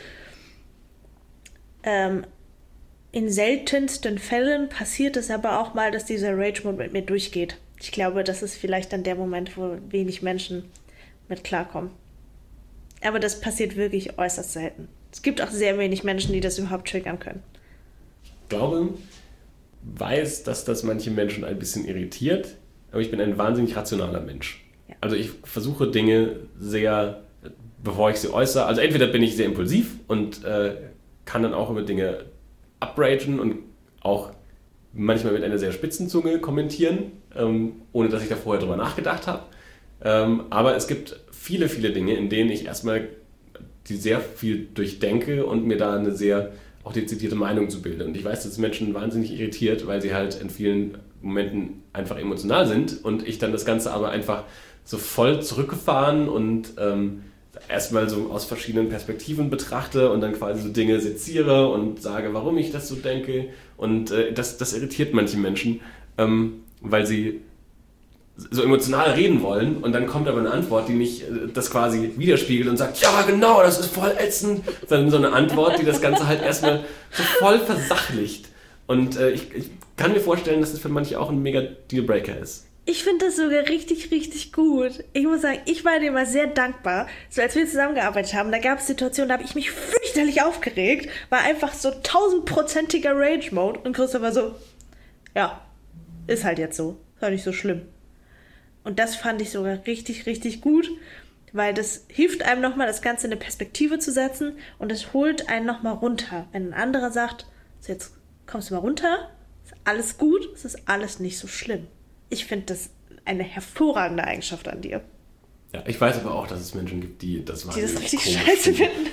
In seltensten Fällen passiert es aber auch mal, dass dieser Rage-Mode mit mir durchgeht. Ich glaube, das ist vielleicht dann der Moment, wo wenig Menschen mit klarkommen. Aber das passiert wirklich äußerst selten. Es gibt auch sehr wenig Menschen, die das überhaupt triggern können. Ich glaube, weiß, dass das manche Menschen ein bisschen irritiert, aber ich bin ein wahnsinnig rationaler Mensch. Ja. Also ich versuche Dinge sehr, bevor ich sie äußere, also entweder bin ich sehr impulsiv und kann dann auch über Dinge upragen und auch manchmal mit einer sehr spitzen Zunge kommentieren, ohne dass ich da vorher drüber nachgedacht habe. Aber es gibt viele, viele Dinge, in denen ich erstmal die sehr viel durchdenke und mir da eine sehr auch dezidierte Meinung zu bilden. Und ich weiß, dass Menschen wahnsinnig irritiert, weil sie halt in vielen Momenten einfach emotional sind und ich dann das Ganze aber einfach so voll zurückgefahren und erstmal so aus verschiedenen Perspektiven betrachte und dann quasi so Dinge seziere und sage, warum ich das so denke. Und das irritiert manche Menschen, weil sie so emotional reden wollen und dann kommt aber eine Antwort, die nicht das quasi widerspiegelt und sagt, ja genau, das ist voll ätzend, sondern so eine Antwort, die das Ganze halt erstmal so voll versachlicht. Und ich kann mir vorstellen, dass das für manche auch ein mega Dealbreaker ist. Ich finde das sogar richtig, richtig gut. Ich muss sagen, ich war dir immer sehr dankbar. So als wir zusammengearbeitet haben, da gab es Situationen, da habe ich mich fürchterlich aufgeregt. War einfach so 1000%iger Rage-Mode. Und Christoph war so, ja, ist halt jetzt so. Ist halt nicht so schlimm. Und das fand ich sogar richtig, richtig gut. Weil das hilft einem nochmal, das Ganze in eine Perspektive zu setzen. Und es holt einen nochmal runter. Wenn ein anderer sagt, so jetzt kommst du mal runter, ist alles gut, es ist alles nicht so schlimm. Ich finde das eine hervorragende Eigenschaft an dir. Ja, ich weiß aber auch, dass es Menschen gibt, die das richtig scheiße finden.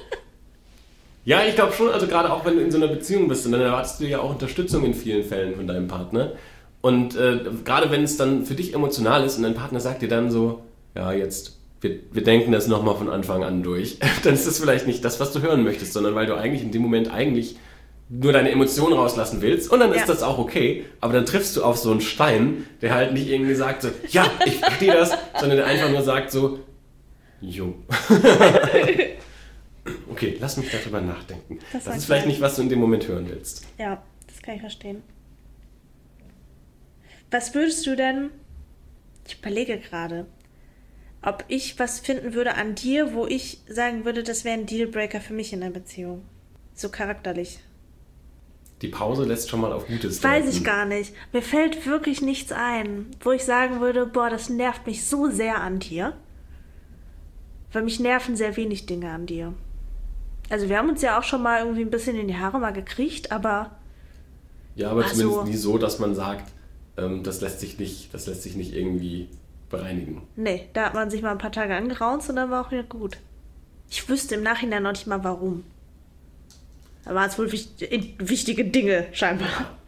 Ja, ich glaube schon, also gerade auch wenn du in so einer Beziehung bist, und dann erwartest du ja auch Unterstützung in vielen Fällen von deinem Partner. Und gerade wenn es dann für dich emotional ist und dein Partner sagt dir dann so, ja, jetzt, wir denken das nochmal von Anfang an durch, dann ist das vielleicht nicht das, was du hören möchtest, sondern weil du eigentlich in dem Moment nur deine Emotionen rauslassen willst und dann ist das auch okay, aber dann triffst du auf so einen Stein, der halt nicht irgendwie sagt so, ja, ich verstehe das, sondern der einfach nur sagt so, jo. Okay, lass mich darüber nachdenken. Das ist vielleicht nicht, was du in dem Moment hören willst. Ja, das kann ich verstehen. Was würdest du denn, ich überlege gerade, ob ich was finden würde an dir, wo ich sagen würde, das wäre ein Dealbreaker für mich in einer Beziehung. So charakterlich. Die Pause lässt schon mal auf Gutes deuten. Weiß ich gar nicht. Mir fällt wirklich nichts ein, wo ich sagen würde, boah, das nervt mich so sehr an dir. Weil mich nerven sehr wenig Dinge an dir. Also wir haben uns ja auch schon mal irgendwie ein bisschen in die Haare mal gekriegt, aber... Ja, aber zumindest nie so, dass man sagt, das lässt sich nicht irgendwie bereinigen. Nee, da hat man sich mal ein paar Tage angeraunzt und dann war auch wieder gut. Ich wüsste im Nachhinein noch nicht mal warum. Da waren es wohl wichtige Dinge, scheinbar.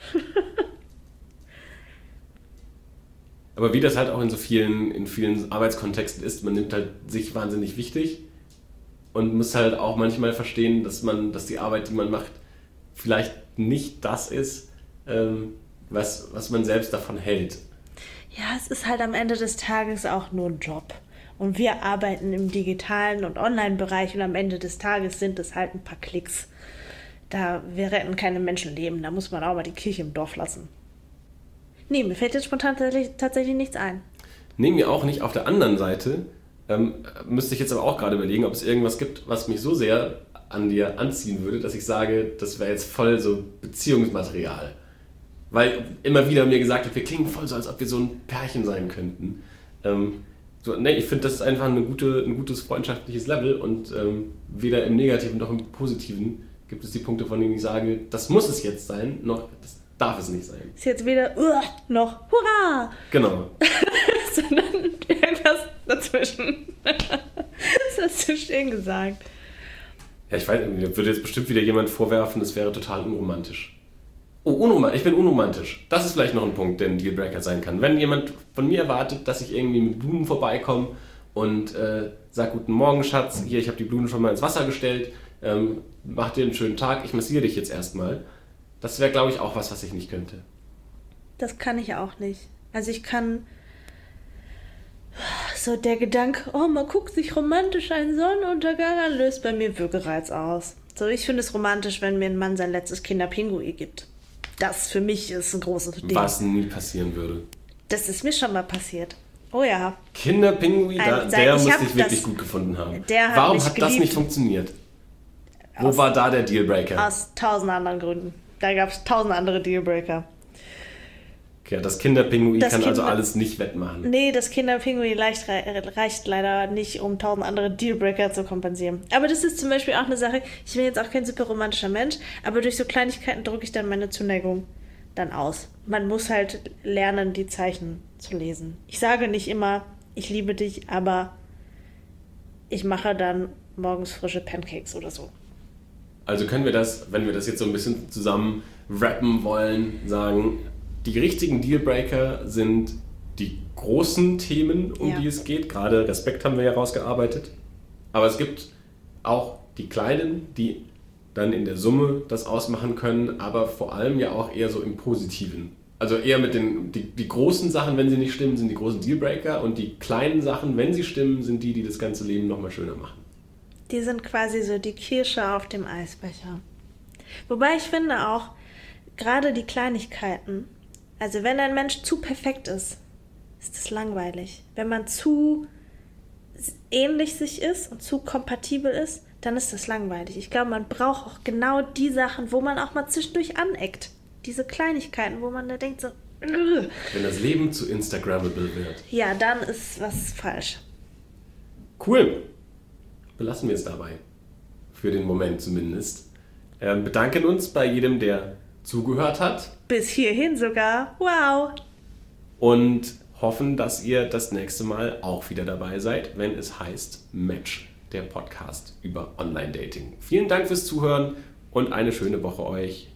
Aber wie das halt auch in vielen Arbeitskontexten ist, man nimmt halt sich wahnsinnig wichtig und muss halt auch manchmal verstehen, dass die Arbeit, die man macht, vielleicht nicht das ist, was man selbst davon hält. Ja, es ist halt am Ende des Tages auch nur ein Job. Und wir arbeiten im digitalen und Online-Bereich und am Ende des Tages sind es halt ein paar Klicks. Wir retten keine Menschenleben, da muss man auch mal die Kirche im Dorf lassen. Nee, mir fällt jetzt spontan tatsächlich nichts ein. Nee, mir auch nicht. Auf der anderen Seite müsste ich jetzt aber auch gerade überlegen, ob es irgendwas gibt, was mich so sehr an dir anziehen würde, dass ich sage, das wäre jetzt voll so Beziehungsmaterial. Weil immer wieder mir gesagt wird, wir klingen voll so, als ob wir so ein Pärchen sein könnten. Ich finde, das ist einfach ein gutes freundschaftliches Level und weder im Negativen noch im Positiven gibt es die Punkte, von denen ich sage, das muss es jetzt sein, noch das darf es nicht sein. Ist jetzt weder noch Hurra! Genau. Sondern irgendwas dazwischen. Das hast du schön gesagt. Ja, ich weiß, mir würde jetzt bestimmt wieder jemand vorwerfen, das wäre total unromantisch. Oh, ich bin unromantisch. Das ist vielleicht noch ein Punkt, der ein Dealbreaker sein kann. Wenn jemand von mir erwartet, dass ich irgendwie mit Blumen vorbeikomme und sage, guten Morgen, Schatz, hier, ich habe die Blumen schon mal ins Wasser gestellt, mach dir einen schönen Tag, ich massiere dich jetzt erstmal. Das wäre, glaube ich, auch was ich nicht könnte. Das kann ich auch nicht. Also ich kann so der Gedanke, oh, man guckt sich romantisch einen Sonnenuntergang an, löst bei mir Würgereiz aus. So, ich finde es romantisch, wenn mir ein Mann sein letztes Kinderpinguin gibt. Das für mich ist ein großes Ding. Was nie passieren würde. Das ist mir schon mal passiert. Oh ja. Kinderpinguin, der muss dich wirklich gut gefunden haben. Warum hat das nicht funktioniert? Wo war da der Dealbreaker? Aus 1000 anderen Gründen. Da gab es 1000 andere Dealbreaker. Okay, das Kinderpinguin kann also alles nicht wettmachen. Nee, das Kinderpinguin reicht leider nicht, um 1000 andere Dealbreaker zu kompensieren. Aber das ist zum Beispiel auch eine Sache, ich bin jetzt auch kein super romantischer Mensch, aber durch so Kleinigkeiten drücke ich dann meine Zuneigung dann aus. Man muss halt lernen, die Zeichen zu lesen. Ich sage nicht immer, ich liebe dich, aber ich mache dann morgens frische Pancakes oder so. Also können wir das, wenn wir das jetzt so ein bisschen zusammen rappen wollen, sagen, die richtigen Dealbreaker sind die großen Themen, die es geht. Gerade Respekt haben wir ja rausgearbeitet. Aber es gibt auch die kleinen, die dann in der Summe das ausmachen können, aber vor allem ja auch eher so im Positiven. Also eher mit die großen Sachen, wenn sie nicht stimmen, sind die großen Dealbreaker und die kleinen Sachen, wenn sie stimmen, sind die das ganze Leben nochmal schöner machen. Die sind quasi so die Kirsche auf dem Eisbecher. Wobei ich finde auch, gerade die Kleinigkeiten, also wenn ein Mensch zu perfekt ist, ist das langweilig. Wenn man zu ähnlich sich ist und zu kompatibel ist, dann ist das langweilig. Ich glaube, man braucht auch genau die Sachen, wo man auch mal zwischendurch aneckt. Diese Kleinigkeiten, wo man da denkt so... Wenn das Leben zu Instagrammable wird. Ja, dann ist was falsch. Cool. Belassen wir es dabei. Für den Moment zumindest. Bedanken uns bei jedem, der zugehört hat. Bis hierhin sogar. Wow. Und hoffen, dass ihr das nächste Mal auch wieder dabei seid, wenn es heißt Match, der Podcast über Online-Dating. Vielen Dank fürs Zuhören und eine schöne Woche euch.